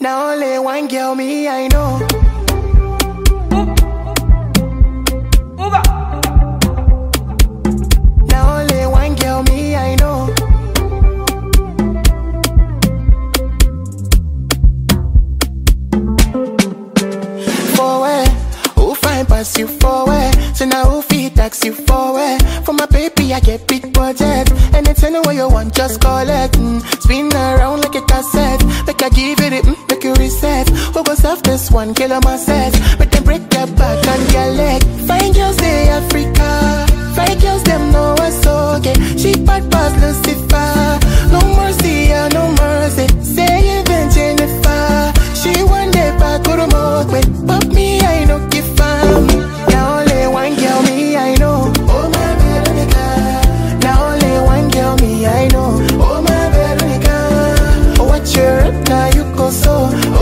Now only one girl me I know. Now only one girl me I know. Forward, who find pass you forward? So now who feed tax you forward? For my baby I get big budget. Anything where you want just call it. Spin around like a cassette. Make I give it, make you reset. Who goes off this one, kill on my set. But then break your back and your leg. Fine girls they Africa. Fine girls them know what's okay. She bad pass Lucifer. No mercy, yeah, no mercy. Say even Jennifer. She one day back to the most way. But me I no give fam. Now only one girl me I know. Oh my Veronica. Now only one girl me I know. Oh my Veronica. Oh what you're up now you go so.